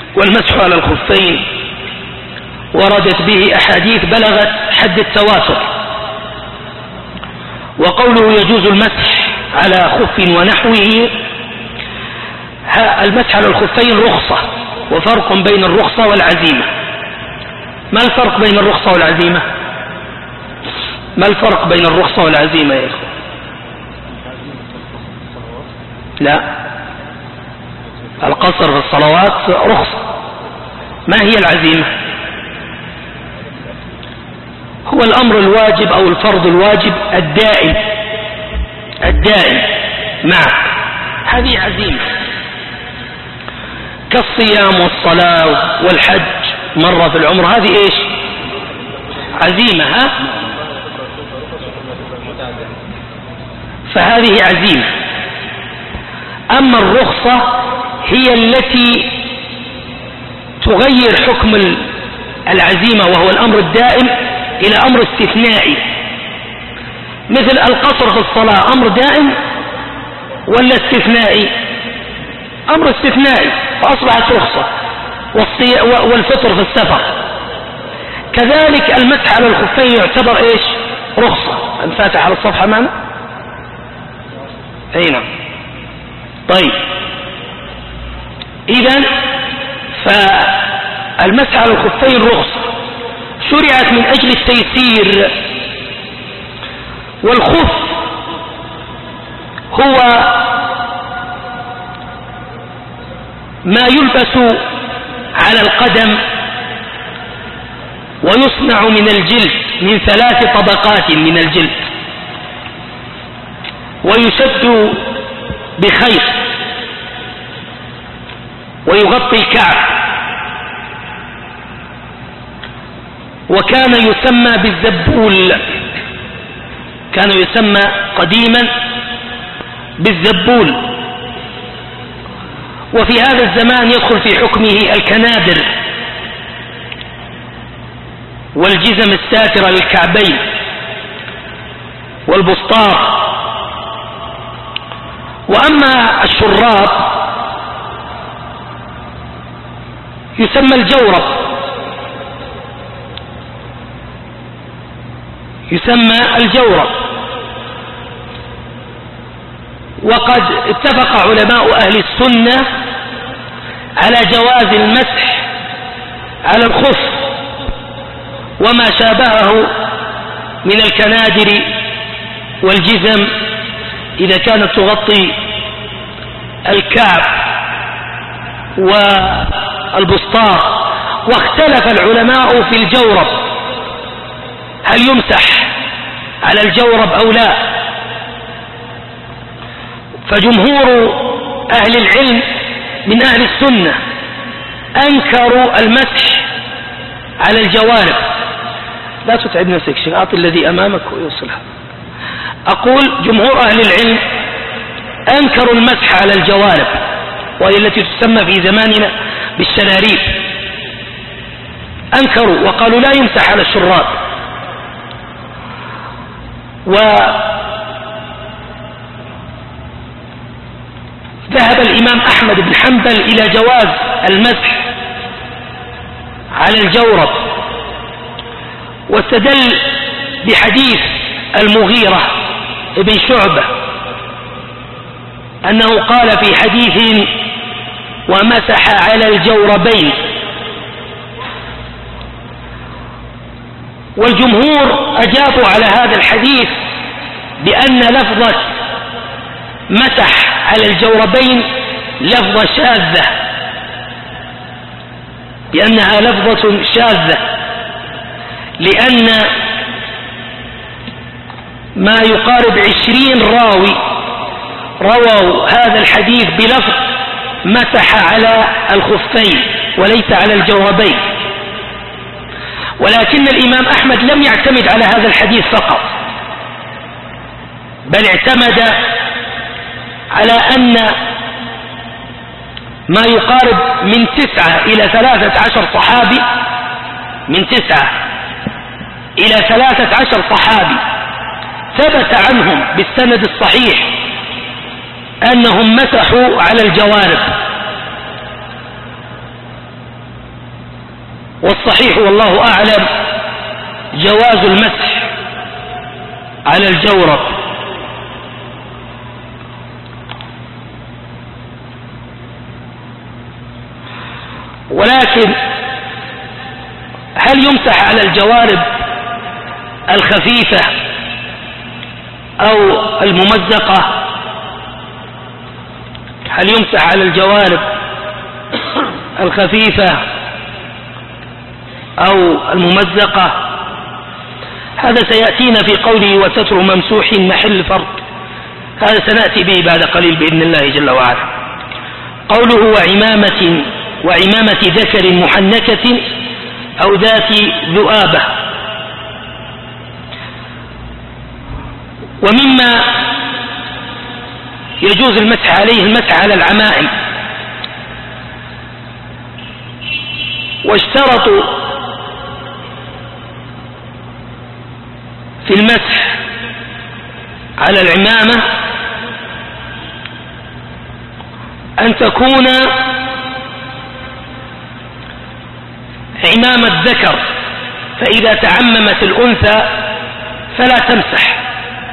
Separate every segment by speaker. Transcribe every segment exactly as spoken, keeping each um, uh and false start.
Speaker 1: والمسح على الخفين وردت به أحاديث بلغت حد التواتر. وقوله يجوز المسح على خف ونحوه، المسح على الخفين رخصة، وفرق بين الرخصة والعزيمة. ما الفرق بين الرخصة والعزيمة؟ ما الفرق بين الرخصة والعزيمة يا إخوة؟ لا، القصر في الصلوات رخصة. ما هي العزيمة؟ هو الأمر الواجب أو الفرض الواجب الدائم الدائم معك، هذه عزيمة، كالصيام والصلاة والحج مرة في العمر، هذه إيش؟ عزيمة. ها؟ فهذه عزيمة. أما الرخصة هي التي تغير حكم العزيمة وهو الأمر الدائم إلى أمر استثنائي، مثل القصر في الصلاة أمر دائم ولا استثنائي؟ أمر استثنائي فأصبحت رخصة، والفطر في السفر كذلك. المسح على الخفين يعتبر إيش؟ رخصة. انفاتح على الصفحة معنا؟ أي نعم. طيب، إذن فالمسح على الخفين رخصة شرعت من أجل التيسير. والخف هو ما يلبس على القدم ويصنع من الجلد، من ثلاث طبقات من الجلد، ويشد بخيط ويغطي الكعب، وكان يسمى بالزبول، كان يسمى قديما بالزبول. وفي هذا الزمان يدخل في حكمه الكنادر والجزم الساترة للكعبين والبسطار. وأما الشراب يسمى الجورب، يسمى الجورب. وقد اتفق علماء أهل السنة على جواز المسح على الخف وما شابهه من الكنادر والجزم إذا كانت تغطي الكعب والبسطار. واختلف العلماء في الجورب، هل يمسح على الجورب أو لا؟ فجمهور أهل العلم من أهل السنة أنكروا المسح على الجوارب. لا تتعب نفسك شيء، أعطي الذي أمامك ويوصلها. أقول جمهور أهل العلم أنكروا المسح على الجوارب، وهي التي تسمى في زماننا بالشراريب. أنكروا وقالوا لا يمسح على الشراب. وذهب الإمام أحمد بن حنبل إلى جواز المسح على الجورب، واستدل بحديث المغيرة ابن شعبة أنه قال في حديث ومسح على الجوربين. والجمهور أجابوا على هذا الحديث بأن لفظة مسح على الجوربين لفظة شاذة، بأنها لفظة شاذة، لأن ما يقارب عشرين راوي رووا هذا الحديث بلفظ مسح على الخفين وليس على الجوربين. ولكن الإمام أحمد لم يعتمد على هذا الحديث فقط، بل اعتمد على أن ما يقارب من تسعة إلى ثلاثة عشر صحابي، من تسعة إلى ثلاثة عشر صحابي ثبت عنهم بالسند الصحيح أنهم مسحوا على الجوارب. والصحيح والله أعلم جواز المسح على الجورب. ولكن هل يمسح على الجوارب الخفيفة أو الممزقة؟ هل يمسح على الجوارب الخفيفة أو الممزقة؟ هذا سيأتينا في قوله وستر ممسوح محل فرق، هذا سنأتي به بعد قليل بإذن الله جل وعلا. قوله وعمامة وعمامة ذكر محنكة أو ذات ذؤابة. ومما يجوز المسح عليه المسح على العمائم، واشترطوا في المسح على العمامة أن تكون عمامة ذكر، فإذا تعممت الأنثى فلا تمسح.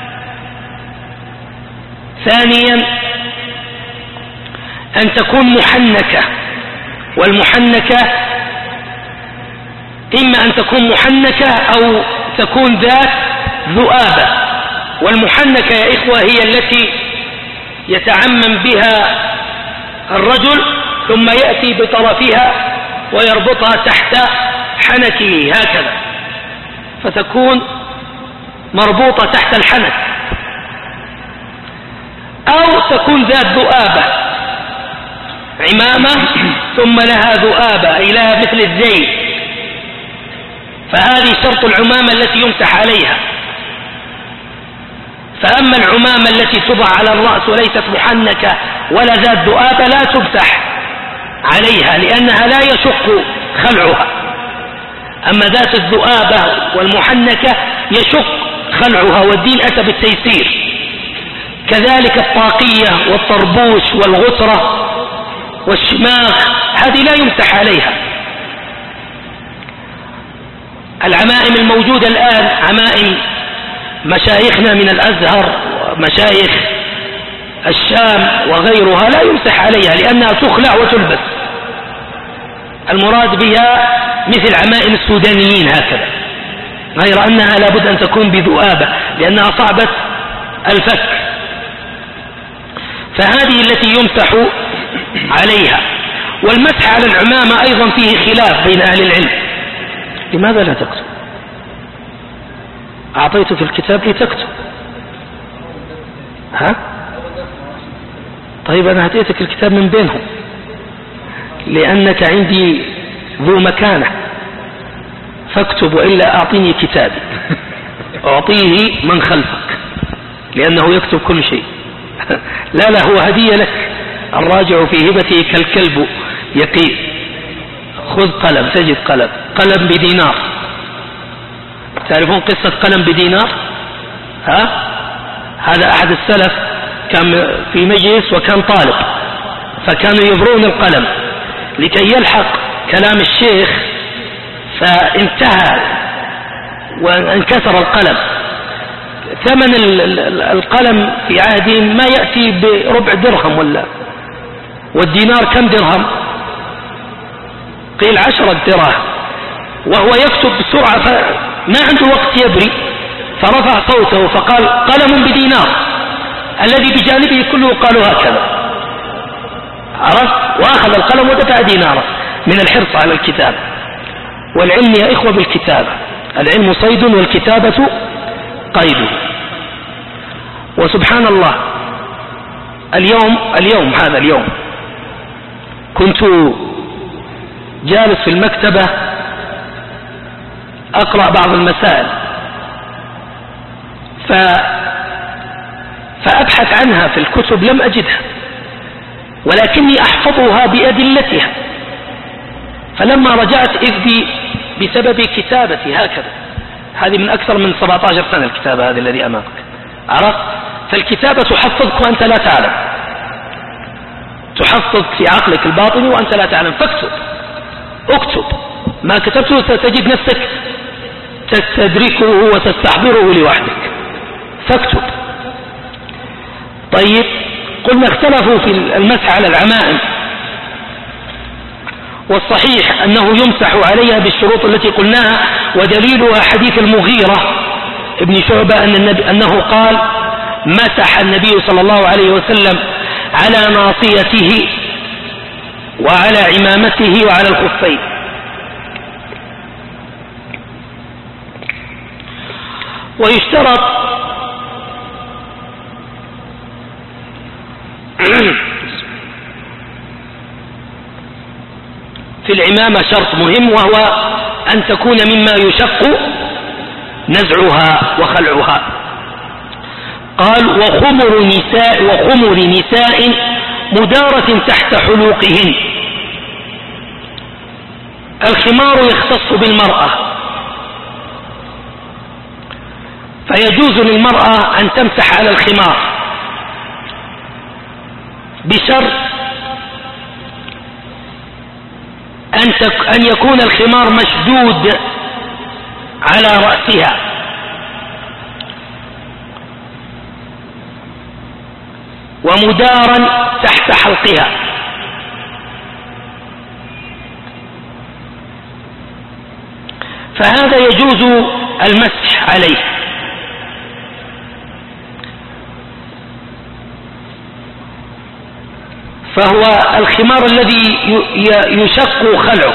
Speaker 1: ثانيا أن تكون محنكة، والمحنكة إما أن تكون محنكة أو تكون ذات ذؤابة. والمحنكة يا إخوة هي التي يتعمم بها الرجل ثم يأتي بطرفها ويربطها تحت حنكه هكذا، فتكون مربوطة تحت الحنك. أو تكون ذات ذؤابة، عمامة ثم لها ذؤابة أي لها مثل الزيت، فهذه شرط العمامة التي يمسح عليها. فأما العمامة التي تضع على الرأس وليست محنكة ولا ذات ذؤابة لا تمسح عليها لأنها لا يشق خلعها. أما ذات الذؤابة والمحنكة يشق خلعها، والدين أتى بالتيسير. كذلك الطاقية والطربوش والغترة والشماغ هذه لا يمسح عليها. العمائم الموجودة الآن عمائم مشايخنا من الأزهر ومشايخ الشام وغيرها لا يمسح عليها لأنها تخلع وتلبس، المراد بها مثل عمائم السودانيين هكذا، غير أنها لابد أن تكون بذؤابة لأنها صعبة الفك. فهذه التي يمسح عليها. والمسح على العمامة أيضا فيه خلاف بين أهل العلم. لماذا لا تكتب؟ أعطيتك الكتاب لتكتب. ها؟ طيب أنا أعطيتك الكتاب من بينهم لأنك عندي ذو مكانة، فاكتب وإلا أعطيني كتابي أعطيه من خلفك لأنه يكتب كل شيء. لا لا، هو هدية لك. الراجع في هبته كالكلب يقيء. خذ قلم تجد قلم، قلم بدينار. تعرفون قصة قلم بدينار؟ ها؟ هذا أحد السلف كان في مجلس وكان طالب، فكانوا يبرون القلم لكي يلحق كلام الشيخ، فانتهى وانكسر القلم. ثمن القلم في عهدهم ما يأتي بربع درهم ولا، والدينار كم درهم؟ قيل عشرة دراهم، وهو يكتب بسرعة فما عنده وقت يبري، فرفع صوته فقال قلم بدينار. الذي بجانبه كله قالوا هكذا، عرفت؟ وأخذ القلم ودفع ديناره من الحرص على الكتاب. والعلم يا إخوة بالكتابة، العلم صيد والكتابة قيد. وسبحان الله اليوم اليوم هذا اليوم كنت جالس في المكتبة أقرأ بعض المسائل، ف... فأبحث عنها في الكتب لم أجدها، ولكني أحفظها بأدلتها. فلما رجعت إذ بي بسبب كتابتي هكذا، هذه من أكثر من سبعة عشر سنة الكتابة هذه الذي أمامك، عرفت؟ فالكتابة تحفظك وأنت لا تعلم، تحفظ في عقلك الباطني وأنت لا تعلم، فاكتب اكتب ما كتبته ستجد نفسك تستدركه وتستحضره لوحدك، فاكتب. طيب، قلنا اختلفوا في المسح على العمائم، والصحيح أنه يمسح عليها بالشروط التي قلناها، ودليلها حديث المغيرة ابن شعبة أن النبي أنه قال: مسح النبي صلى الله عليه وسلم على ناصيته وعلى عمامته وعلى الخفين. ويشترط في العمامة شرط مهم، وهو أن تكون مما يشق نزعها وخلعها. قال: وخمر نساء وخمر نساء مدارة تحت حلوقهن. الخمار يختص بالمرأة، فيجوز للمرأة أن تمسح على الخمار بشرط أن, أن يكون الخمار مشدود على رأسها، ومدارا تحت حلقها. فهذا يجوز المسح عليه. فهو الخمار الذي يشق خلعه،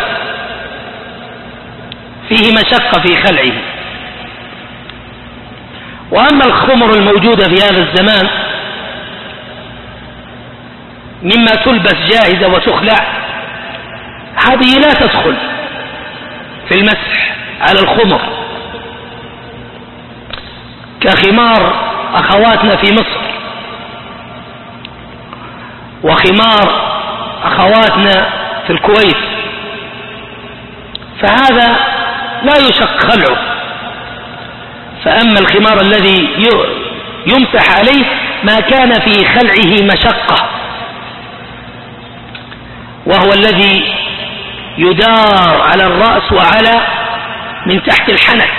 Speaker 1: فيه مشقة في خلعه. وأما الخمر الموجودة في هذا الزمان مما تلبس جاهزة وتخلع، هذه لا تدخل في المسح على الخمر، كخمار أخواتنا في مصر وخمار أخواتنا في الكويت، فهذا لا يشق خلعه. فأما الخمار الذي يمسح عليه ما كان في خلعه مشقة، وهو الذي يدار على الرأس وعلى من تحت الحنك،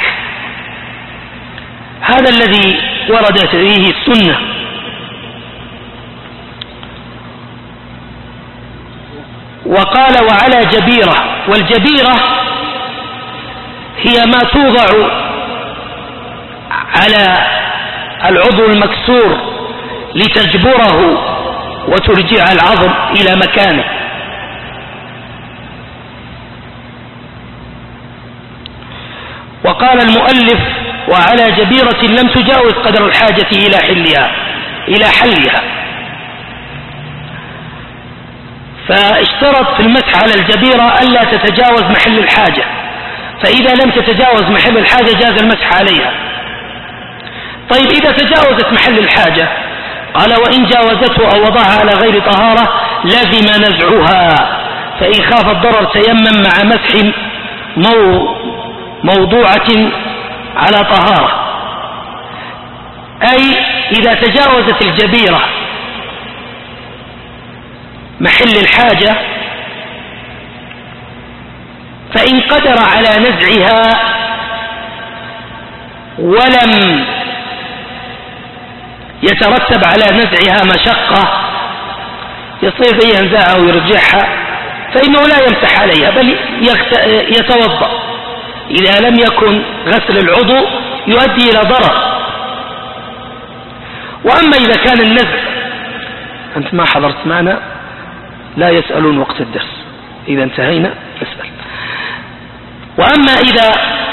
Speaker 1: هذا الذي وردت فيه السنة. وقال: وعلى جبيرة. والجبيرة هي ما توضع على العضو المكسور لتجبره وترجع العظم إلى مكانه. وقال المؤلف: وعلى جبيرة لم تجاوز قدر الحاجة إلى حلها إلى حلها. فاشترط في المسح على الجبيرة ألا تتجاوز محل الحاجة، فإذا لم تتجاوز محل الحاجة جاز المسح عليها. طيب، إذا تجاوزت محل الحاجة، قال: وإن جاوزته أو وضعها على غير طهارة لزم نزعها، فإن خاف الضرر تيمم مع مسح مو موضوعة على طهارة. أي إذا تجاوزت الجبيرة محل الحاجة، فإن قدر على نزعها ولم يترتب على نزعها مشقة يصير ينزعها ويرجعها، فإنه لا يمسح عليها بل يتوضأ، إذا لم يكن غسل العضو يؤدي إلى ضرر. وأما إذا كان النزع، أنت ما حضرت معنا، لا يسألون وقت الدرس، إذا انتهينا نسأل. وأما إذا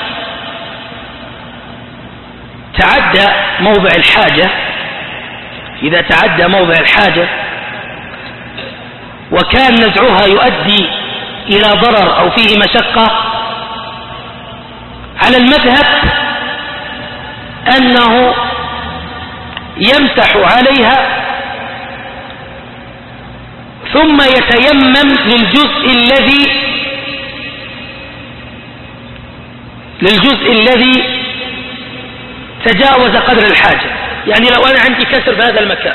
Speaker 1: تعدى موضع الحاجة، إذا تعدى موضع الحاجة وكان نزعها يؤدي إلى ضرر أو فيه مشقة، على المذهب أنه يمسح عليها ثم يتيمم للجزء الذي للجزء الذي تجاوز قدر الحاجة. يعني لو أنا عندي كسر في هذا المكان،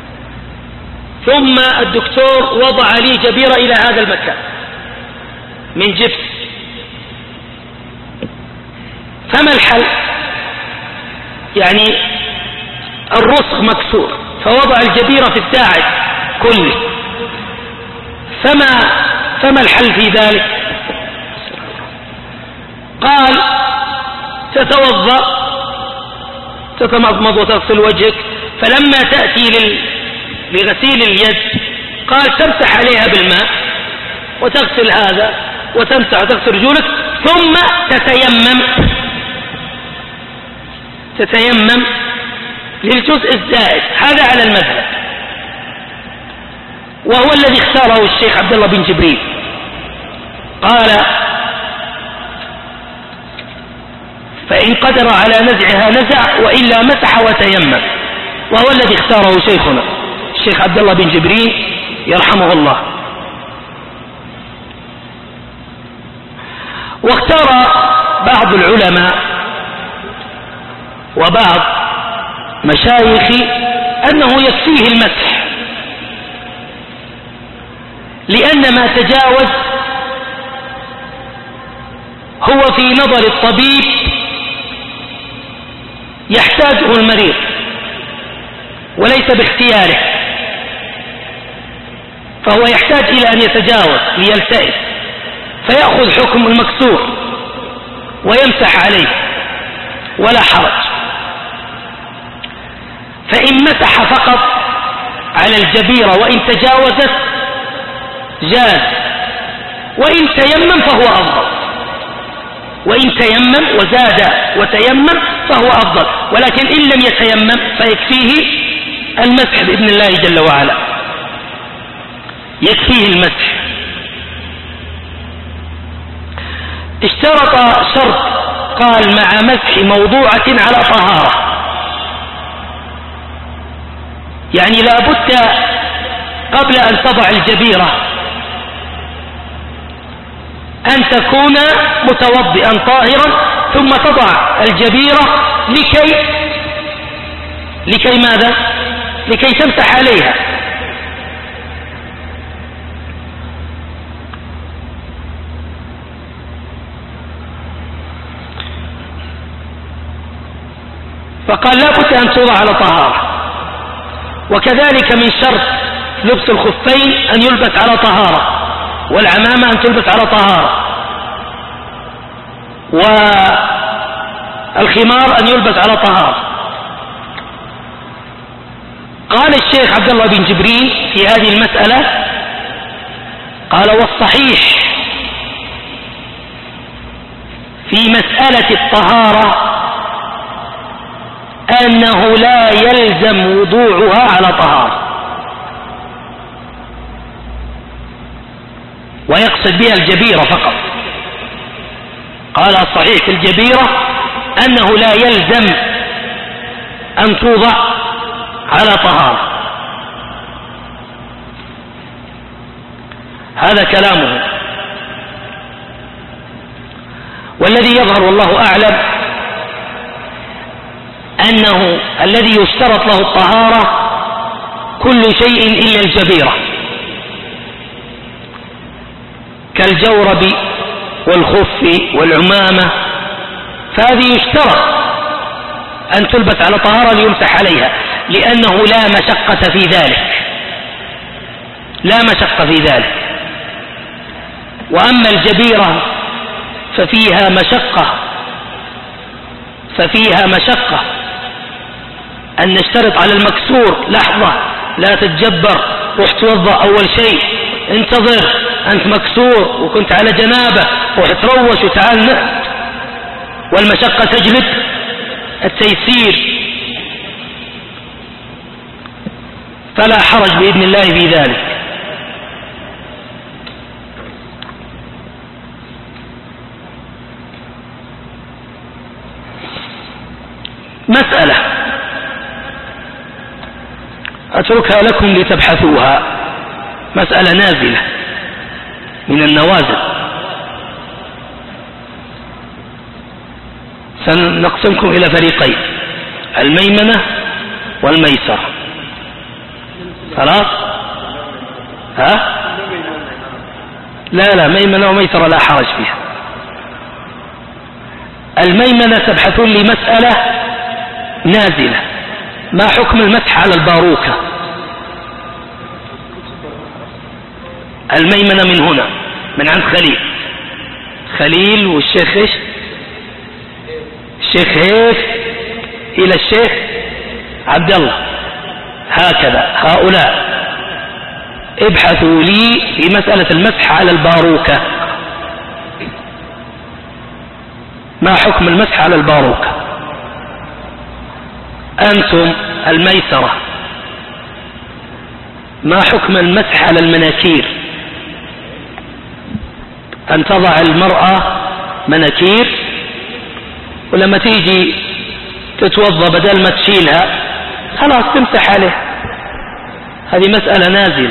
Speaker 1: ثم الدكتور وضع لي جبيرة إلى هذا المكان، من جبس، فما الحل؟ يعني الرسغ مكسور فوضع الجبيرة في الداعس كله، فما فما الحل في ذلك؟ قال تتوضأ تتمضمض وتغسل وجهك، فلما تأتي لغسيل اليد قال تمسح عليها بالماء وتغسل هذا وتمسح وتغسل رجولك، ثم تتيمم تتيمم للجزء الزائد. هذا على المذهب، وهو الذي اختاره الشيخ عبد الله بن جبريل. قال فإن قدر على نزعها نزع، وإلا مسح وتيمم، وهو الذي اختاره شيخنا الشيخ عبد الله بن جبريل يرحمه الله. واختار بعض العلماء وبعض مشايخ أنه يكفيه المسح، لأن ما تجاوز هو في نظر الطبيب يحتاجه المريض وليس باختياره، فهو يحتاج إلى أن يتجاوز ليلتئم، فيأخذ حكم المكسور ويمسح عليه ولا حرج. فإن مسح فقط على الجبيرة وإن تجاوزت جاز، وإن تيمم فهو أفضل، وإن تيمم وزاد وتيمم فهو أفضل، ولكن إن لم يتيمم فيكفيه المسح بإذن الله جل وعلا، يكفيه المسح. اشترط شرط، قال مع مسح موضوعة على طهارة، يعني لا بد قبل أن تضع الجبيرة أن تكون متوضئا طاهرا، ثم تضع الجبيرة لكي لكي ماذا؟ لكي تمسح عليها. فقال لا بد أن توضع على طهارة. وكذلك من شرط لبس الخفين أن يلبس على طهارة، والعمامة أن تلبس على طهارة، والخمار أن يلبس على طهارة. قال الشيخ عبد الله بن جبريل في هذه المسألة، قال والصحيح في مسألة الطهارة أنه لا يلزم وضوعها على طهارة، ويقصد بها الجبيرة فقط. قال الصحيح في الجبيرة أنه لا يلزم أن توضع على طهارة. هذا كلامه، والذي يظهر والله أعلم أنه الذي يشترط له الطهارة كل شيء إلا الجبيرة، كالجورب والخف والعمامة، فهذه يشترط أن تلبس على طهارة ليمسح عليها، لأنه لا مشقة في ذلك، لا مشقة في ذلك. وأما الجبيرة ففيها مشقة ففيها مشقة أن نشترط على المكسور لحظة لا تتجبر، روح توضأ أول شيء، انتظر أنت مكسور وكنت على جنابة، روح تروش وتعال، والمشقة تجلب التيسير، فلا حرج بإذن الله في ذلك. مسألة أتركها لكم لتبحثوها، مسألة نازلة من النوازل، سنقسمكم إلى فريقين، الميمنة والميسرة. خلاص؟ ها؟ لا لا ميمنة وميسرة لا حرج فيها. الميمنة تبحثون لي مسألة نازلة، ما حكم المسح على الباروكة؟ الميمنة من هنا من عند خليل خليل والشيخ ايش؟ الشيخ هيف إلى الشيخ عبد الله، هكذا هؤلاء ابحثوا لي في مسألة المسح على الباروكة، ما حكم المسح على الباروكة؟ أنتم الميسرة ما حكم المسح على المناكير؟ أن تضع المرأة مناكير ولما تيجي تتوضى بدل ما تشيلها خلاص تمسح عليه، هذه مسألة نازلة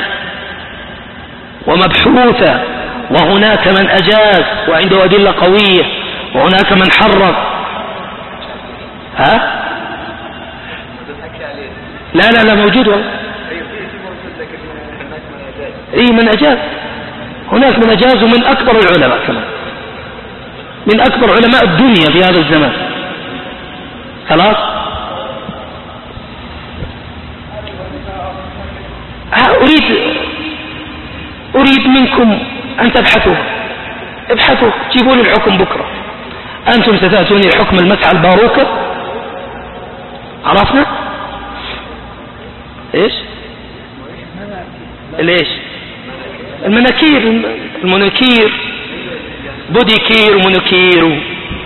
Speaker 1: ومبحوثة، وهناك من أجاز وعنده أدلة قوية وهناك من حرم. ها؟ لا لا لا موجود والله. اي من أجاز، هناك من أجاز ومن أكبر العلماء كمان، من أكبر علماء الدنيا في هذا الزمان. خلاص أريد أريد منكم أن تبحثوا ابحثوا جيبوا لي الحكم بكرة. أنتم ستأتوني الحكم المسح على الباروكة، عرفنا إيش ليش المناكير المناكير بوديكير ومناكير.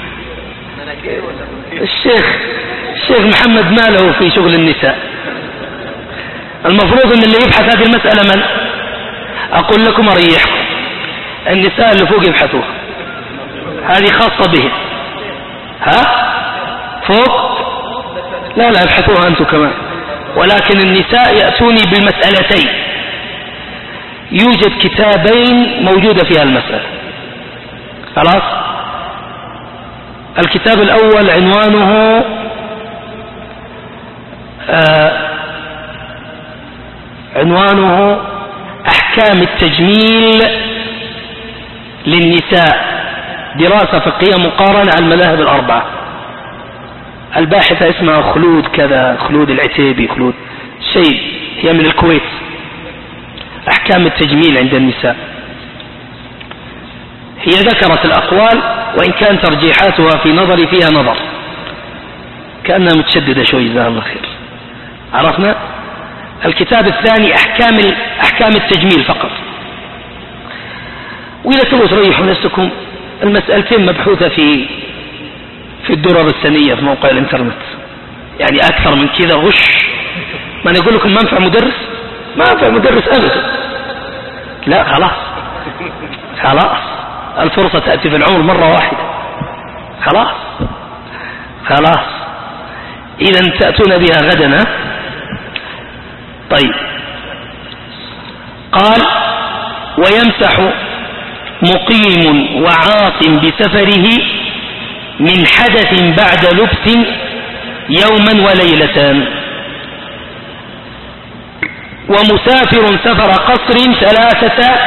Speaker 1: الشيخ الشيخ محمد ما له في شغل النساء، المفروض ان اللي يبحث هذه المسألة من؟ اقول لكم اريحكم، النساء اللي فوق يبحثوها، هذه خاصة بهم. ها فوق لا لا يبحثوها انتم كمان، ولكن النساء يأتوني بالمسألتين، يوجد كتابين موجودة فيها المسألة. خلاص الكتاب الأول عنوانه آه عنوانه أحكام التجميل للنساء، دراسة فقهية مقارنة على المذاهب الأربعة. الباحثة اسمها خلود كذا، خلود العتيبي، خلود شيء، هي من الكويت. أحكام التجميل عند النساء، هي ذكرت الأقوال وإن كان ترجيحاتها في نظري فيها نظر، كأنها متشددة شوي جزاها الله خير. عرفنا؟ الكتاب الثاني أحكام أحكام التجميل فقط. وإذا تبغوا تريحوا نفسكم المسألتين مبحوثة في في الدرر السنية في موقع الإنترنت، يعني أكثر من كذا غش. ما نقول لكم ما أنفع مدرس، ما أنفع مدرس أبدا، لا خلاص خلاص الفرصة تأتي في العمر مرة واحدة، خلاص خلاص إذا تأتون بها غدا. طيب قال ويمسح مقيم وعاص بسفره من حدث بعد لبس يوما وليلة، ومسافر سفر قصر ثلاثة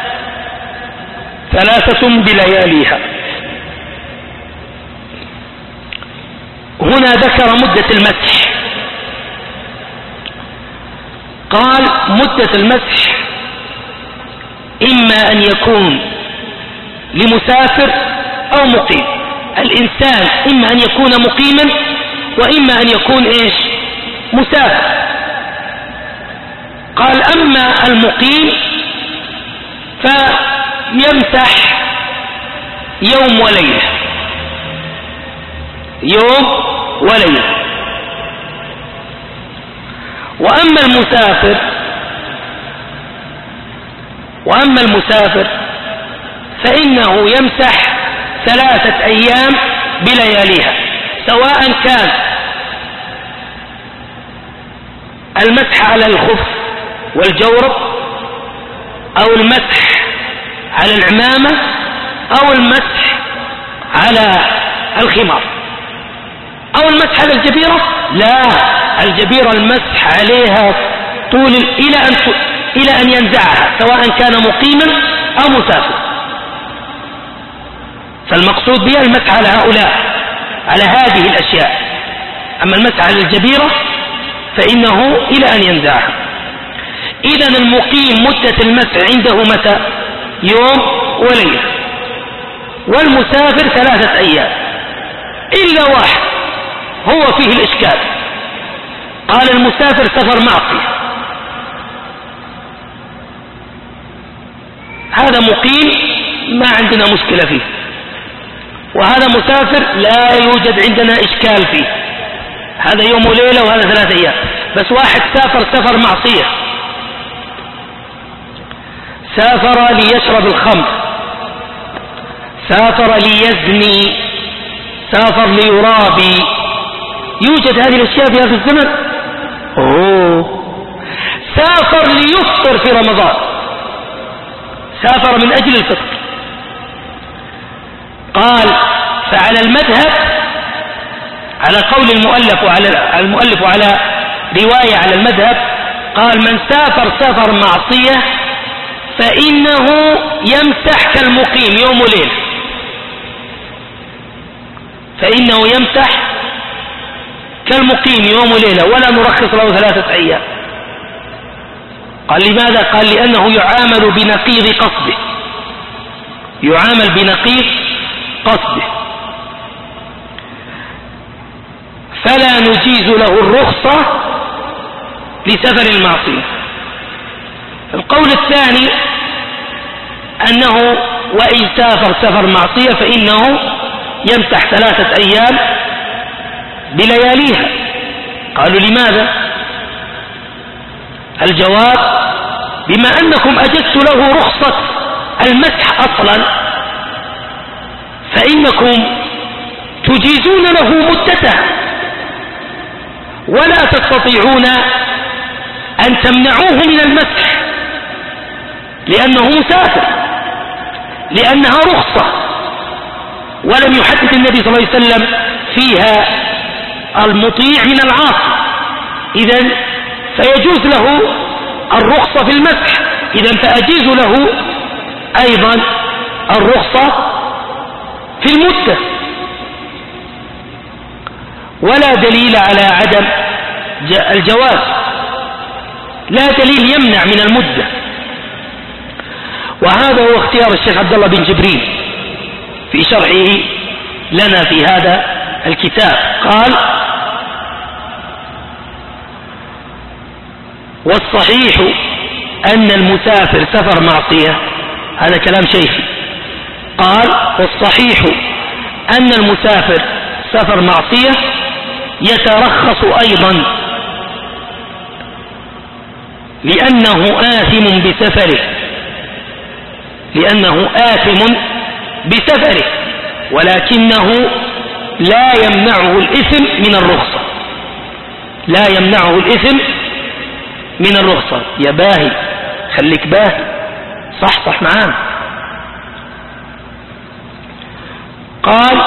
Speaker 1: ثلاثة بلياليها. هنا ذكر مدة المسح، قال مدة المسح إما أن يكون لمسافر أو مقيم. الإنسان إما أن يكون مقيما وإما أن يكون إيش مسافر. قال أما المقيم فيمسح يوم وليلة، يوم وليلة. وأما المسافر وأما المسافر فإنه يمسح ثلاثة أيام بلياليها، سواء كان المسح على الخف والجورب أو المسح على العمامة أو المسح على الخمار أو المسح على الجبيرة. لا، الجبيرة المسح عليها طول إلى أن إلى أن ينزعها، سواء كان مقيما أو مسافر. فالمقصود بها المسح على هؤلاء، على هذه الأشياء. أما المسح على الجبيرة فإنه إلى أن ينزعها. إذن المقيم مدة المسح عنده متى؟ يوم وليلة. والمسافر ثلاثة أيام، إلا واحد هو فيه الإشكال. قال المسافر سفر معصية، هذا مقيم ما عندنا مشكلة فيه، وهذا مسافر لا يوجد عندنا إشكال فيه، هذا يوم وليلة وهذا ثلاثة أيام. بس واحد سافر سفر معصية، سافر ليشرب الخمر، سافر ليزني، سافر ليرابي، يوجد هذه الأشياء في هذا الزمن؟ أوه. سافر ليفطر في رمضان، سافر من أجل الفطر. قال فعلى المذهب، على قول المؤلف وعلى المؤلف وعلى رواية على المذهب، قال من سافر سفر معصية فإنه يمسح كالمقيم يوم وليلة، فإنه يمسح كالمقيم يوم وليلة ولا نرخص له ثلاثة أيام. قال لماذا؟ قال لأنه يعامل بنقيض قصده، يعامل بنقيض قصده، فلا نجيز له الرخصة لسفر المعصية. القول الثاني أنه وإن سافر سفر معصية فإنه يمسح ثلاثة أيام بلياليها. قالوا لماذا؟ الجواب بما أنكم أجدت له رخصة المسح أصلا فإنكم تجيزون له مدته، ولا تستطيعون أن تمنعوه من المسح لأنه مسافر، لأنها رخصة ولم يحدد النبي صلى الله عليه وسلم فيها المطيع من العاصي. إذن فيجوز له الرخصة في المسح، إذن فأجيز له أيضا الرخصة في المدة. ولا دليل على عدم الجواز، لا دليل يمنع من المدة. وهذا هو اختيار الشيخ عبد الله بن جبريل في شرحه لنا في هذا الكتاب. قال والصحيح أن المسافر سفر معصية، هذا كلام شيخي. قال والصحيح أن المسافر سفر معصية يترخص أيضا لأنه آثم بسفره، لأنه آثم بسفره، ولكنه لا يمنعه الإثم من الرخصة، لا يمنعه الإثم من الرخصة. يا باهي خليك باهي، صح صح معانا. قال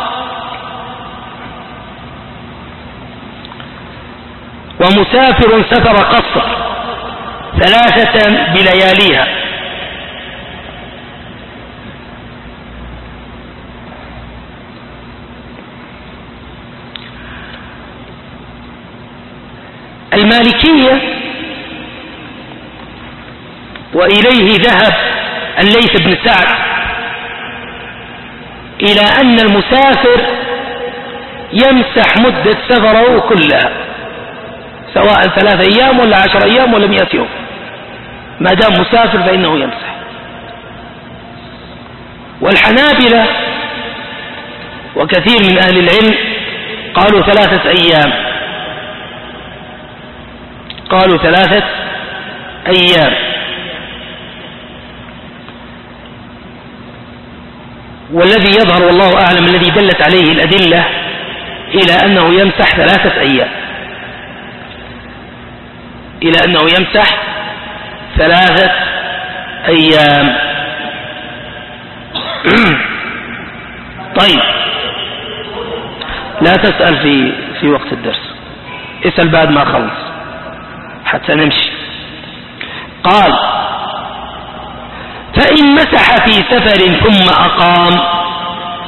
Speaker 1: ومسافر سفر قصر ثلاثة بلياليها. المالكية وإليه ذهب الليث بن سعد إلى أن المسافر يمسح مدة سفره كلها، سواء ثلاثة أيام ولا عشر أيام ولا مئة يوم، ما دام مسافر فإنه يمسح. والحنابلة وكثير من أهل العلم قالوا ثلاثة أيام، قالوا ثلاثة أيام. والذي يظهر والله أعلم الذي دلت عليه الأدلة إلى أنه يمسح ثلاثة أيام، إلى أنه يمسح ثلاثة أيام. طيب لا تسأل في في وقت الدرس، اسأل بعد ما خلص حتى نمشي. قال فإن مسح في سفر ثم أقام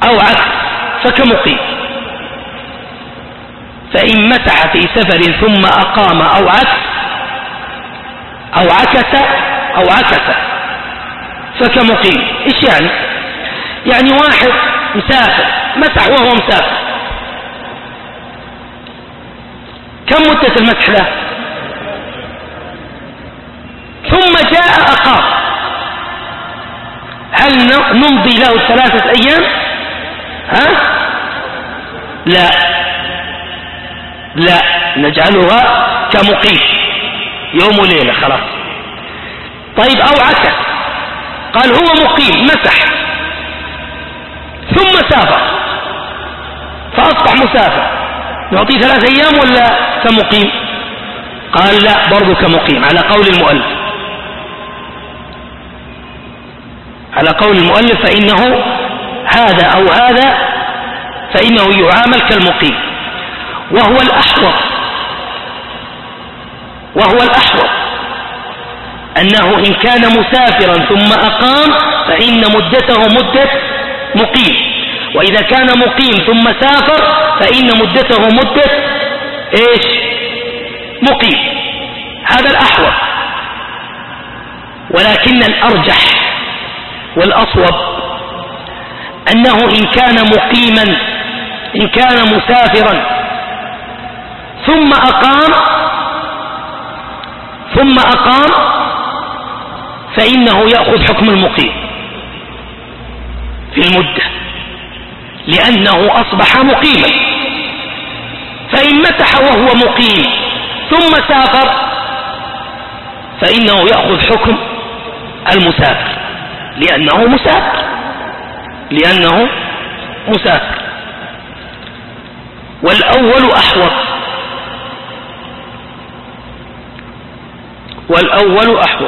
Speaker 1: أو عكس فكمقيم. فإن مسح في سفر ثم أقام أو عكس أو عكس أو عكس فكمقيم. إيش يعني؟ يعني واحد مسافر مسح وهو مسافر، كم مدة المسح له؟ ثم جاء أقام، هل نمضي له ثلاثة أيام؟ ها؟ لا لا، نجعلها كمقيم يوم وليلة خلاص. طيب أو عكس، قال هو مقيم مسح ثم سافر فأصبح مسافر، نعطيه ثلاثة أيام ولا كمقيم؟ قال لا، برضو كمقيم على قول المؤلف، على قول المؤلف فإنه هذا أو هذا فإنه يعامل كالمقيم. وهو الأحوط وهو الأحوط أنه إن كان مسافرا ثم أقام فإن مدته مدة مقيم، وإذا كان مقيم ثم سافر فإن مدته مدة إيش؟ مقيم. هذا الأحوط، ولكن الأرجح والأصوب أنه إن كان مقيما إن كان مسافرا ثم أقام ثم أقام فإنه يأخذ حكم المقيم في المدة، لأنه أصبح مقيما. فإن مسح وهو مقيم ثم سافر فإنه يأخذ حكم المسافر، لأنه مسافر لأنه مسافر. والأول أحوط والأول أحوط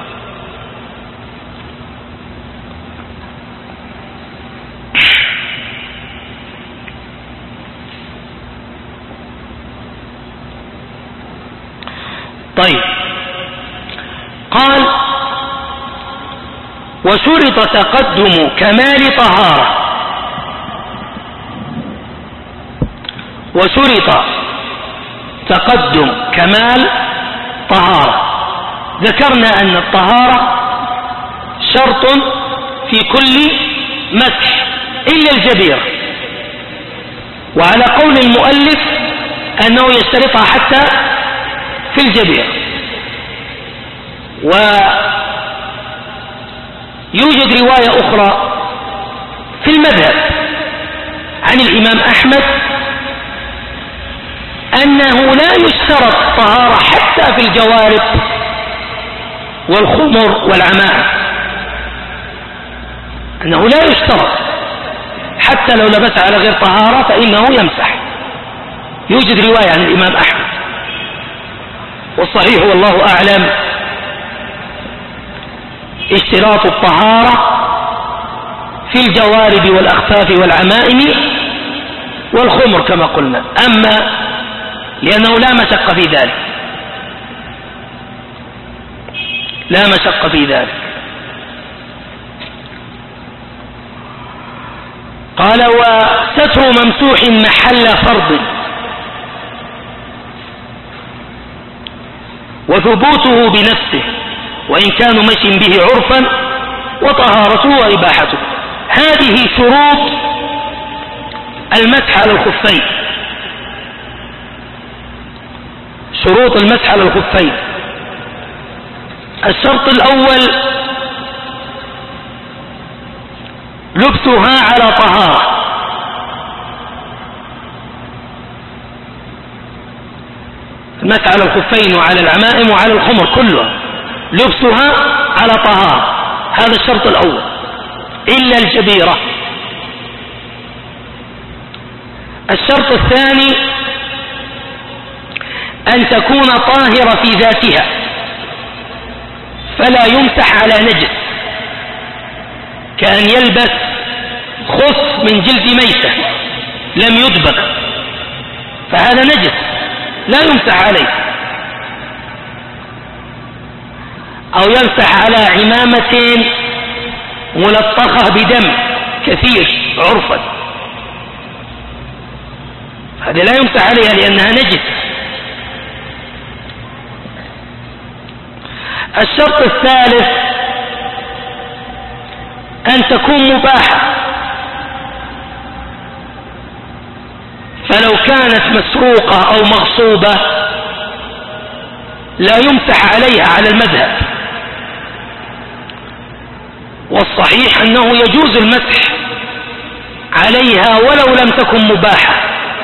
Speaker 1: طيب. قال وشرط تقدم كمال طهارة وشرط تقدم كمال طهارة. ذكرنا أن الطهارة شرط في كل مسح إلا الجبيرة، وعلى قول المؤلف أنه يشترطها حتى في الجبيرة. ويوجد رواية أخرى في المذهب عن الإمام أحمد أنه لا يشترط طهارة حتى في الجوارب والخمر والعمائم، أنه لا يشترط حتى لو لبس على غير طهارة فإنه يمسح. يوجد رواية عن الإمام أحمد، والصحيح والله أعلم اشتراط الطهارة في الجوارب والأخفاف والعمائم والخمر كما قلنا، أما لأنه لا مشقة في ذلك لا مشقة في ذلك. قال وستر ممسوح محل فرض وثبوته بنفسه وإن كانوا مشي به عرفا وطهارته وإباحته. هذه شروط المسح على الخفين شروط المسح على الخفين. الشرط الأول لبسها على طهارة، المسح على الخفين وعلى العمائم وعلى الخمر كلها لبسها على طهارة، هذا الشرط الأول إلا الجبيرة. الشرط الثاني أن تكون طاهرة في ذاتها فلا يمسح على نجس، كأن يلبس خف من جلد ميتة لم يدبغ فهذا نجس لا يمسح عليه، أو يمسح على عمامة ملطخة بدم كثير عرفا، هذه لا يمسح عليها لأنها نجس. الشرط الثالث أن تكون مباحة، فلو كانت مسروقة أو مغصوبة لا يمسح عليها على المذهب، والصحيح أنه يجوز المسح عليها ولو لم تكن مباحة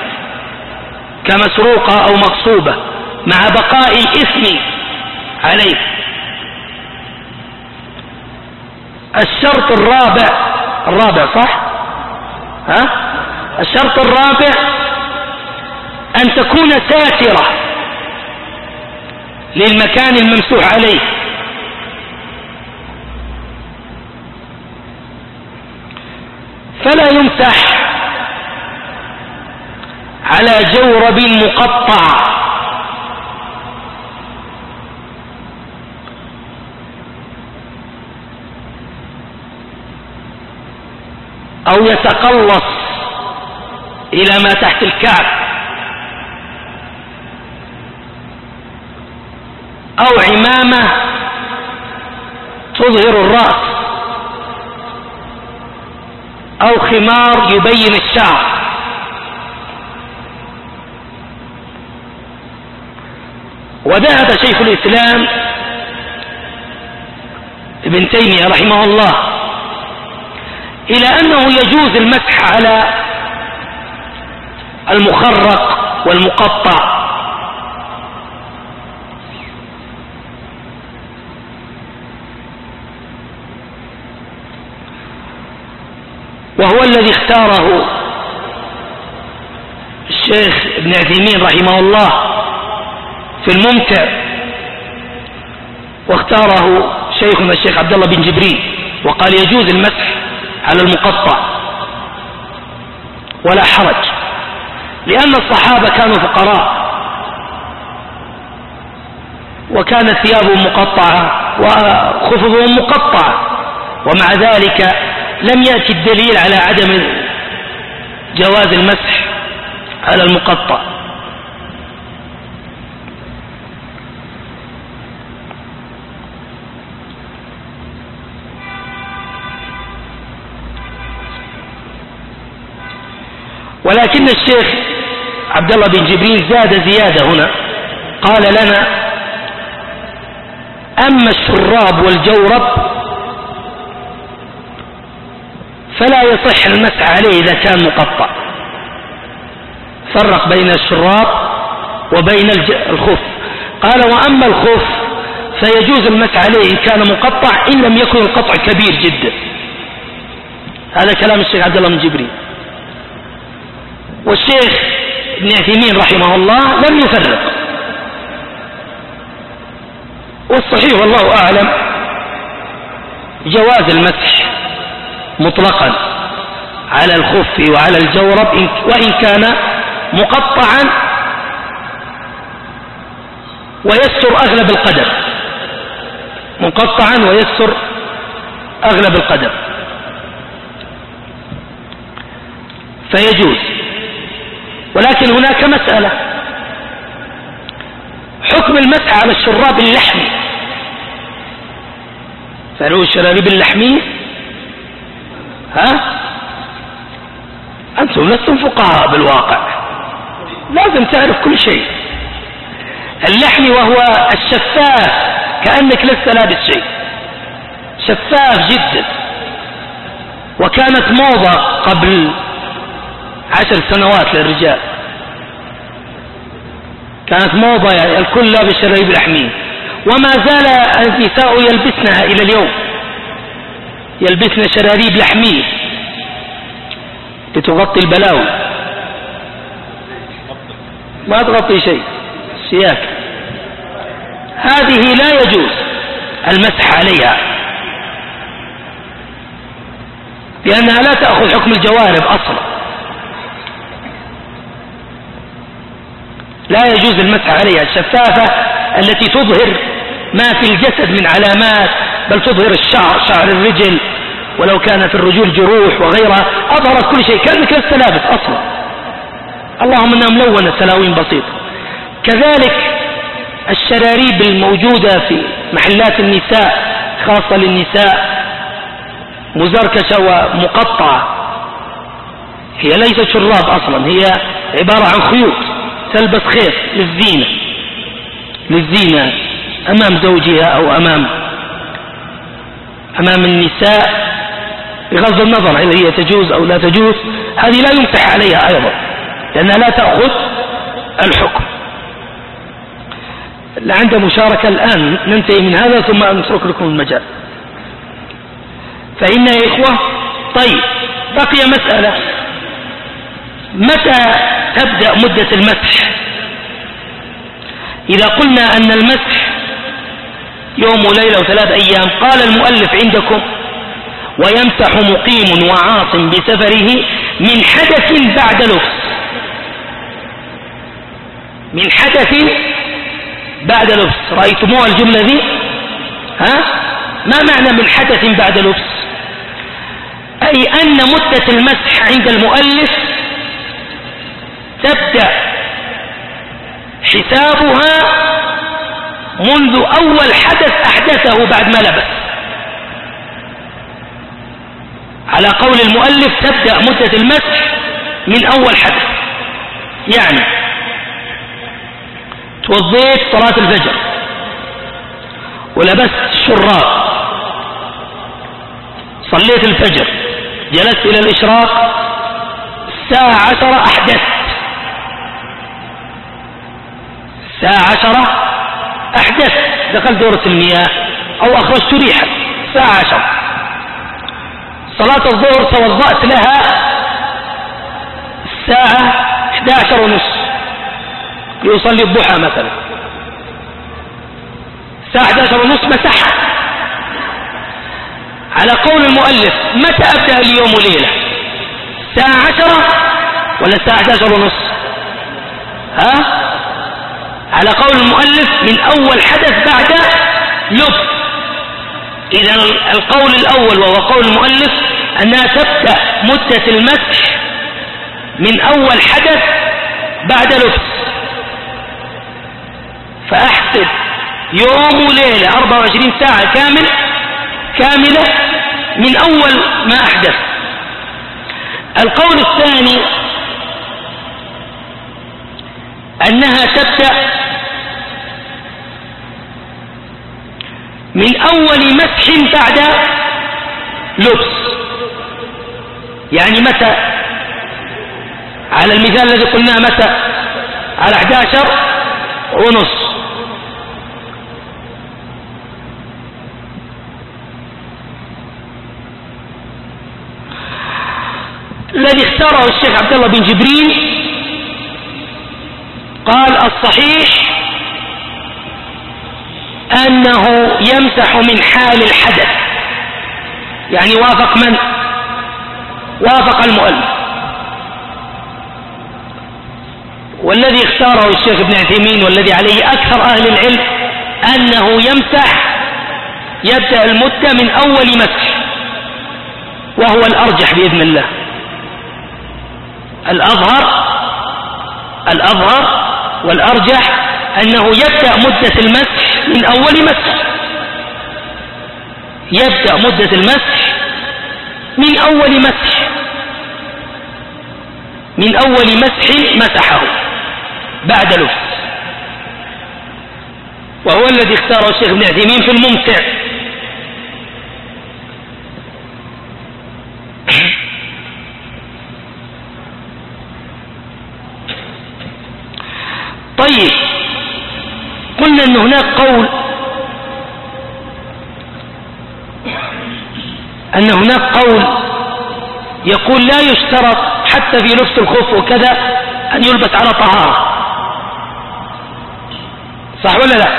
Speaker 1: كمسروقة أو مغصوبة مع بقاء الإثم عليه. الشرط الرابع الرابع صح؟ ها؟ الشرط الرابع أن تكون ساترة للمكان الممسوح عليه، فلا يمسح على جورب مقطع أو يتقلص إلى ما تحت الكعب أو عمامة تظهر الرأس أو خمار يبين الشعر. وذهب شيخ الإسلام ابن تيمية رحمه الله إلى أنه يجوز المسح على المخرق والمقطع، وهو الذي اختاره الشيخ ابن عثيمين رحمه الله في الممتع، واختاره شيخنا الشيخ عبد الله بن جبريل وقال يجوز المسح على المقطع ولا حرج، لأن الصحابة كانوا فقراء وكانت ثيابهم مقطعة وخفضهم مقطعة، ومع ذلك لم يأتي الدليل على عدم جواز المسح على المقطع. ولكن الشيخ عبد الله بن جبريل زاد زيادة هنا، قال لنا أما الشراب والجورب فلا يصح المسح عليه إذا كان مقطع. فرق بين الشراب وبين الخف، قال وأما الخف فيجوز المسح عليه إن كان مقطع إن لم يكن القطع كبير جدا. هذا كلام الشيخ عبد الله بن جبريل. والشيخ ابن عثيمين رحمه الله لم يفرق، والصحيح والله أعلم جواز المسح مطلقا على الخف وعلى الجورب وإن كان مقطعا ويستر أغلب القدم، مقطعا ويستر أغلب القدم فيجوز. ولكن هناك مسألة، حكم المسح على الشراب اللحمي، فلو الشراريب اللحمية ها أنتم لستم فقهاء بالواقع، لازم تعرف كل شيء. اللحمي وهو الشفاف كأنك لست لابس شيء، شفاف جدا، وكانت موضة قبل عشر سنوات للرجال، كانت موضة يعني الكل لابس شراريب لحمية، وما زال النساء يلبسنها إلى اليوم، يلبسن شراريب لحمية لتغطي البلاوي، ما تغطي شيء، سياك. هذه لا يجوز المسح عليها لأنها لا تأخذ حكم الجوارب أصلا، لا يجوز المسح عليها. الشفافة التي تظهر ما في الجسد من علامات، بل تظهر الشعر، شعر الرجل ولو كان في الرجول جروح وغيرها أظهرت كل شيء، كانت كالسلابس أصلا، اللهم أنها ملونة سلاوين بسيطة. كذلك الشراريب الموجودة في محلات النساء خاصة للنساء مزركشة ومقطعة، هي ليست شراب أصلا، هي عبارة عن خيوط تلبس خيط للزينة للزينة أمام زوجها أو أمام أمام النساء، بغض النظر هل هي تجوز أو لا تجوز، هذه لا يمسح عليها أيضا لأنها لا تأخذ الحكم. لعند مشاركة الآن ننتهي من هذا ثم نترك لكم المجال. فإن يا إخوة، طيب بقي مسألة، متى تبدأ مدة المسح؟ إذا قلنا أن المسح يوم وليلة وثلاث أيام، قال المؤلف عندكم ويمسح مقيم وعاص بسفره من حدث بعد لبس. من حدث بعد لبس، رأيتموها الجملة ذي؟ ها؟ ما معنى من حدث بعد لبس؟ أي أن مدة المسح عند المؤلف تبدأ حسابها منذ أول حدث أحدثه بعد ما لبس. على قول المؤلف تبدأ مدة المسح من أول حدث، يعني توضيت صلاة الفجر ولبست الشراب، صليت الفجر، جلست إلى الإشراق، الساعة عشرة أحدثت، الساعة عشرة أحدثت، دخلت دورة المياه أو أخرجت ريحا، الساعة عشرة. صلاة الظهر توضأت لها الساعة إحدى عشر ونصف، يصلي الضحى مثلا، الساعة إحدى عشر ونصف مسحت. على قول المؤلف متى أبدأ اليوم وليلة؟ الساعة عشرة ولا الساعة إحدى عشر ونصف؟ ها؟ على قول المؤلف من أول حدث بعد لبس. إذا القول الأول وهو قول المؤلف أنها تبدأ مدة المسح من أول حدث بعد لبس. فأحسب يوم وليلة أربعة وعشرين ساعة كامل كاملة من أول ما أحدث. القول الثاني أنها تبدأ من أول مسح بعد لبس. يعني متى؟ على المثال الذي قلناه متى؟ على إحدى عشر ونصف. الذي اختاره الشيخ عبد الله بن جبريل قال الصحيح أنه يمسح من حال الحدث، يعني وافق من؟ وافق المؤلف. والذي اختاره الشيخ ابن عثيمين والذي عليه أكثر أهل العلم أنه يمسح يبدأ المدة من أول مسح، وهو الأرجح بإذن الله. الأظهر الأظهر والأرجح أنه يبدأ مدة المسح من أول مسح، يبدأ مدة المسح من أول مسح من أول مسح مسحه بعد لبس، وهو الذي اختاره الشيخ ابن عثيمين في الممتع. طيب، قلنا أن هناك قول أن هناك قول يقول لا يشترط حتى في لبس الخف وكذا أن يلبس على طهارة، صح ولا لا؟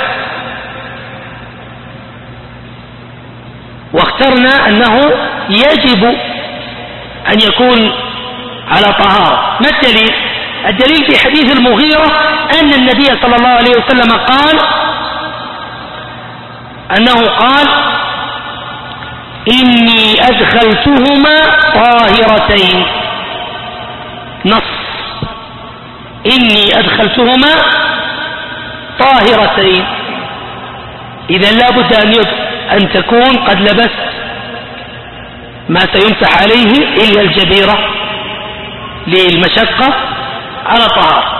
Speaker 1: واخترنا أنه يجب أن يكون على طهارة. ما الدليل؟ الدليل في حديث المغيرة أن النبي صلى الله عليه وسلم قال أنه قال إني أدخلتهما طاهرتين، نص إني أدخلتهما طاهرتين، إذا لا بد أن, أن تكون قد لبست ما سيمسح عليه إلا الجبيرة للمشقة على طهارة.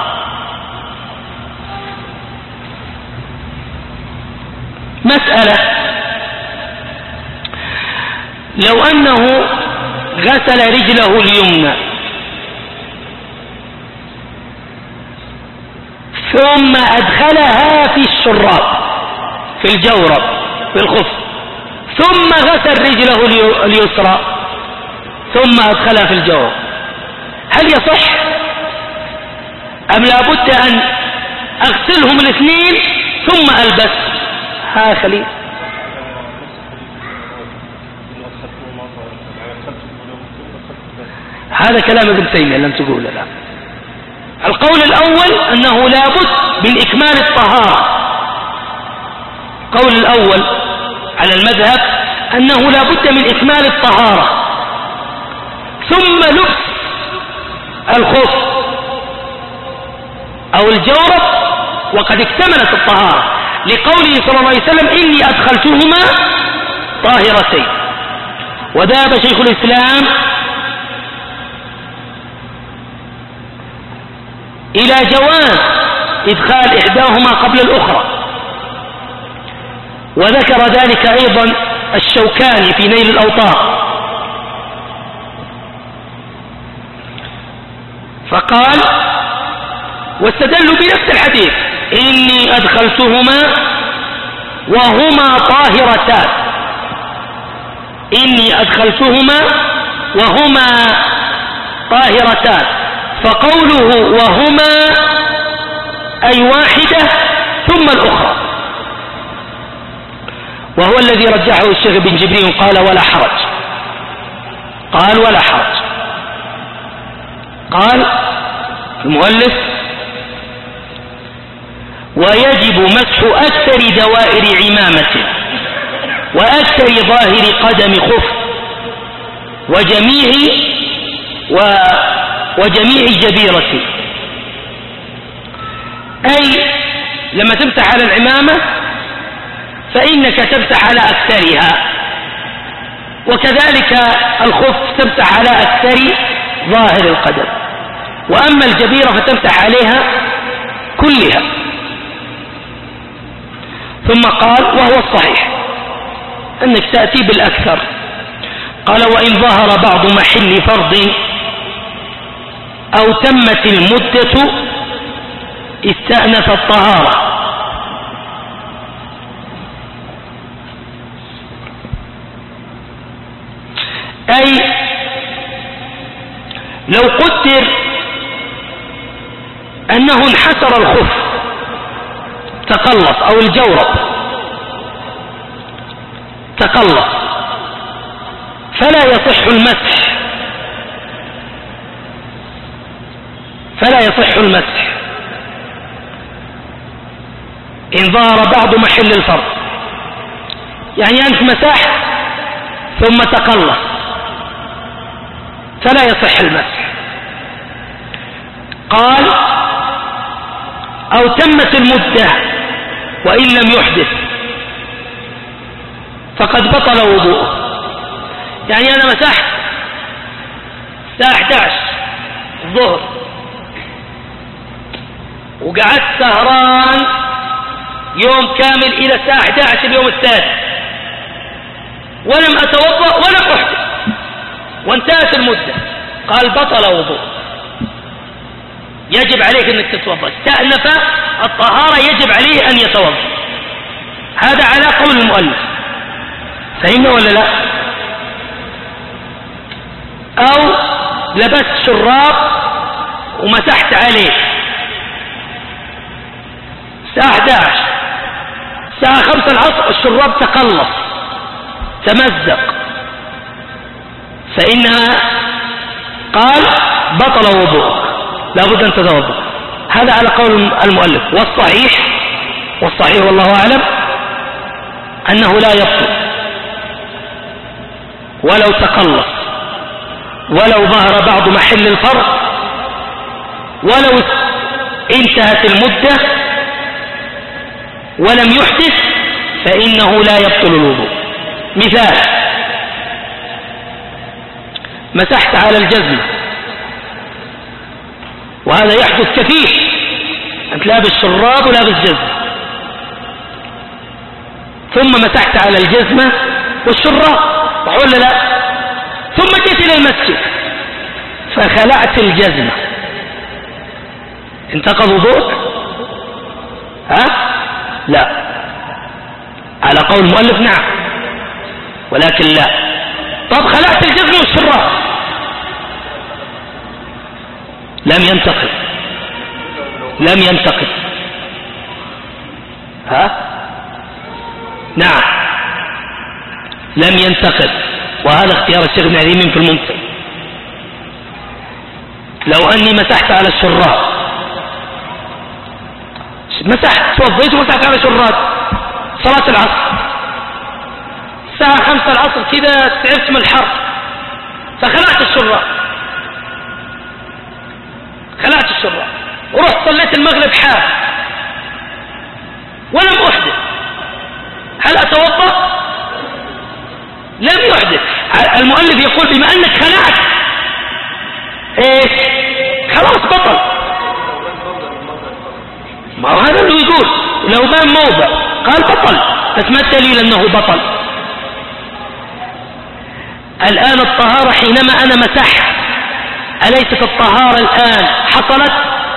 Speaker 1: مسألة: لو أنه غسل رجله اليمنى ثم أدخلها في الشراب في الجورب في الخف، ثم غسل رجله اليسرى ثم أدخلها في الجورب، هل يصح أم لا بد أن أغسلهم الاثنين ثم ألبس؟ ها خليل. هذا كلام ابن تيمية لم تقول. لا، القول الأول أنه لا بد من إكمال الطهارة، القول الأول على المذهب أنه لا بد من إكمال الطهارة ثم لبس الخف أو الجورب وقد اكتملت الطهارة، لقوله صلى الله عليه وسلم إني أدخلتهما طاهرتين. وذهب شيخ الإسلام إلى جواز إدخال إحداهما قبل الأخرى، وذكر ذلك أيضا الشوكاني في نيل الأوطار، فقال واستدلوا بنفس الحديث إني أدخلتهما وهما طاهرتان، إني أدخلتهما وهما طاهرتان، فقوله وهما أي واحدة ثم الأخرى، وهو الذي رجحه الشيخ بن جبرين قال ولا حرج، قال ولا حرج. قال المؤلف ويجب مسح أكثر دوائر عمامة وأكثر ظاهر قدم خف وجميع و وجميع جبيرة، أي لما تمسح على العمامة فإنك تمسح على أكثرها، وكذلك الخف تمسح على أكثر ظاهر القدم، وأما الجبيرة فتمسح عليها كلها. ثم قال وهو الصحيح أنك تأتي بالأكثر. قال وإن ظهر بعض محل فرض أو تمت المدة استأنف الطهارة، أي لو قدر أنه انحسر الخف تقلص أو الجورب تقلص فلا يصح المسح، فلا يصح المسح إن ظهر بعض محل الفرض، يعني أنت مسحت ثم تقلص فلا يصح المسح. قال أو تمت المدة وإن لم يحدث فقد بطل وضوءه، يعني أنا مسحت الساعة إحدى عشر الظهر وقعدت سهران يوم كامل إلى الساعة إحدى عشر اليوم الثالث ولم أتوضأ ولم أحدث وانتهت المدة، قال بطل وضوء، يجب عليك أنك تتوضأ، استأنف الطهارة يجب عليه أن يتوضأ. هذا على قول المؤلف، فهمنا ولا لا؟ أو لبست شراب ومسحت عليه الساعة إحدى عشر، الساعة خمسة العصر الشراب تقلص تمزق، فإنها قال بطل وضوء لابد أن تتوضأ. هذا على قول المؤلف، والصحيح والصحيح والله أعلم أنه لا يبطل، ولو تقلص، ولو ظهر بعض محل الفرق، ولو انتهت المدة ولم يحدث، فإنه لا يبطل الوضوء. مثال: مسحت على الجزمة، وهذا يحدث كثير، أنت لابس شراب ولابس جزمة، ثم مسحت على الجزمة والشراب، ولا لا؟ ثم جئت إلى المسجد فخلعت الجزمة، انتقض وضوءك؟ ها؟ لا، على قول المؤلف نعم، ولكن لا. طب خلعت الجزمة والشراب لم ينتقض، لم ينتقض. ها؟ نعم لم ينتقض، وهذا اختيار الشيخ ابن عثيمين في الممتع. لو أني مسحت على الشراب، مسحت توضيت ومسحت على شراب صلاة العصر، الساعة خمسة العصر كذا تعبت من الحر فخلعت الشراب، خلعت الشراب ورحت صليت المغرب حاف ولم أحدث، هل أتوضأ؟ لم يحدث. المؤلف يقول بما أنك خلعت إيه خلاص بطل. ما هو هذا اللي يقول لو بان موضع قال بطل، بس ما الدليل أنه بطل؟ الآن الطهارة حينما أنا مسحت، أليست الطهارة الآن حصلت؟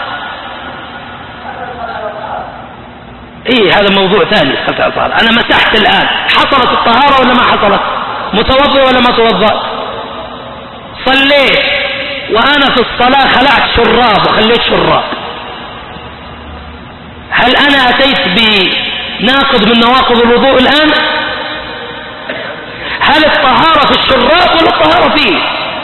Speaker 1: إيه هذا موضوع ثاني. أنا مسحت الآن، حصلت الطهارة ولا ما حصلت؟ متوضئ ولا ما توضأت؟ صليت وأنا في الصلاة خلعت شراب وخليت شراب، هل أنا أتيت بناقض من نواقض الوضوء الآن؟ هل الطهارة في الشراب ولا الطهارة فيه؟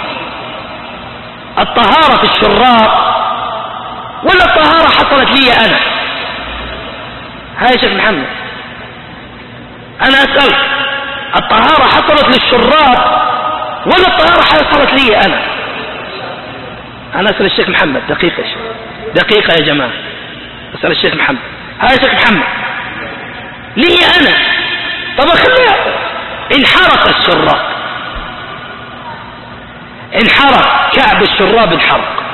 Speaker 1: الطهارة في الشراب ولا الطهارة حصلت لي أنا؟ هاي شيخ محمد أنا أسألك، الطهارة حصلت للشراب ولا الطهارة حصلت لي أنا؟ أنا أسأل الشيخ محمد. دقيقة يا شيخ، دقيقة يا جماعة، أسأل الشيخ محمد. هاي شيخ محمد لي أنا، طب أخليها. انحرق الشراب، انحرق كعب الشراب، انحرق.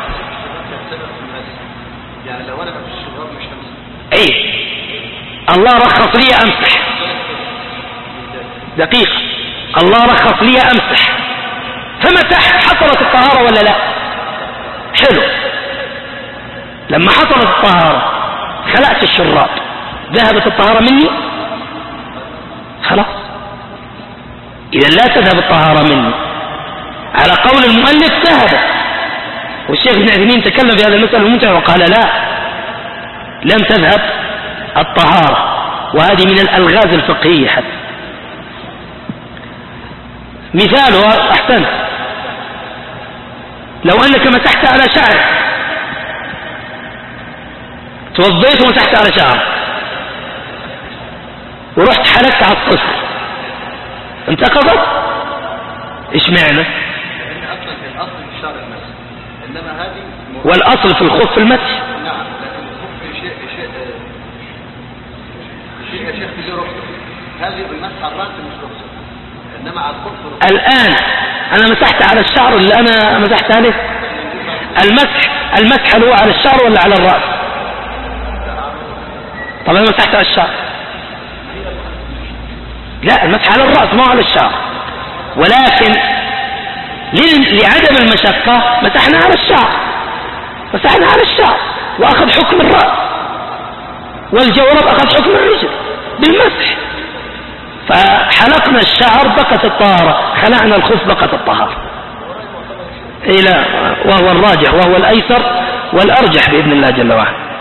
Speaker 2: يعني لو أنا في الشراب مش همسح.
Speaker 1: أي الله رخص لي أمسح. دقيقة، الله رخص لي أمسح فمسحت، حصلت الطهارة ولا لا؟ حلو. لما حصلت الطهارة خلعت الشراب، ذهبت الطهارة مني؟ خلاص، إذا لا تذهب الطهارة مني. على قول المؤلف ذهبت، والشيخ ابن عثيمين تكلم في هذا المسألة الممتع وقال لا، لم تذهب الطهارة، وهذه من الألغاز الفقهية حتى. مثالها أحسن، لو أنك مسحت على شعر، توضيت ومسحت على شعر ورحت حلقت على الصفر، انتقضت؟ ايش معنى؟
Speaker 2: لأن أصلا في الأصل في الشعر المسح، إنما هذه
Speaker 1: والأصل في الخف المسح.
Speaker 2: نعم، لكن الخف شيء شيء شيء يا شيخ له رخصة، هذه المسح على الرأس مش رخصة، إنما على الخف رخصة.
Speaker 1: الآن أنا مسحت على الشعر اللي أنا مسحت عليه، المسح المسح هو على الشعر ولا على الرأس؟ طب أنا مسحت على الشعر، لا المسح على الرأس ما على الشعر، ولكن لعدم المشقة مسحنا على الشعر، مسحنا على الشعر وأخذ حكم الرأس، والجورب أخذ حكم الرجل بالمسح، فحلقنا الشعر بقت الطهارة، خلعنا الخف بقت الطهارة. إيه لا، وهو الراجح وهو الأيسر والأرجح بإذن الله جل وعلا.